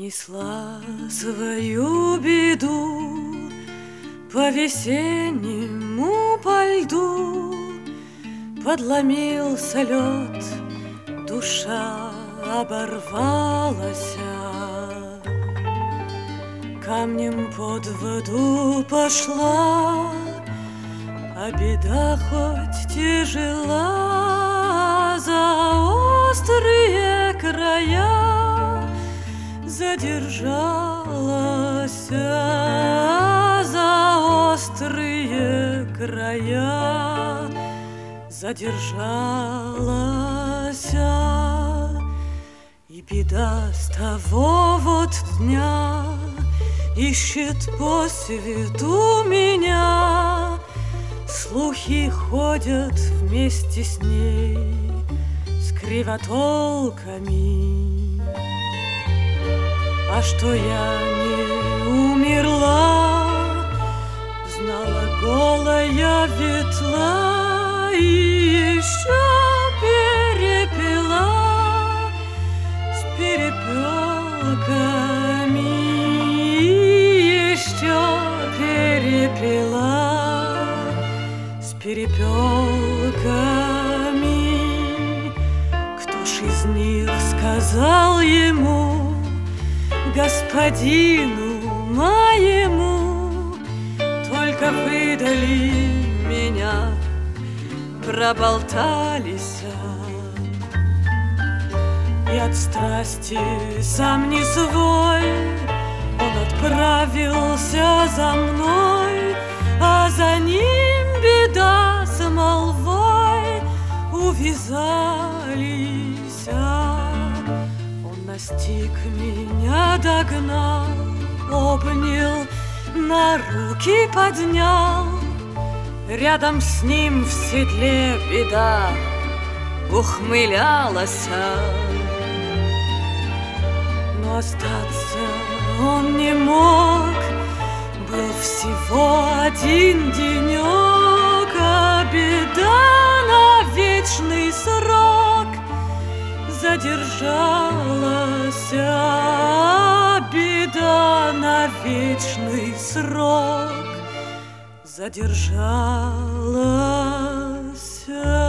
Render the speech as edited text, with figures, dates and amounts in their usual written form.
Несла свою беду по весеннему, по льду. Подломился лед, душа оборвалась, камнем под воду пошла, а беда хоть тяжела, за острые края задержалась, за острые края задержалась. И беда с того вот дня ищет по свету меня, слухи ходят вместе с ней, с кривотолками. А что я не умерла, знала голая ветла и еще перепела с перепелками, еще перепела с перепелками. Кто ж из них сказал ему, господину моему, только выдали меня, проболтались, и от страсти сам не свой он отправился за мной, а за ним беда с молвой увязались. Настиг меня, догнал, обнял, на руки поднял. Рядом с ним в седле беда ухмылялась. Но остаться он не мог, был всего один денек, а беда на вечный срок задержалась, беда на вечный срок задержалась.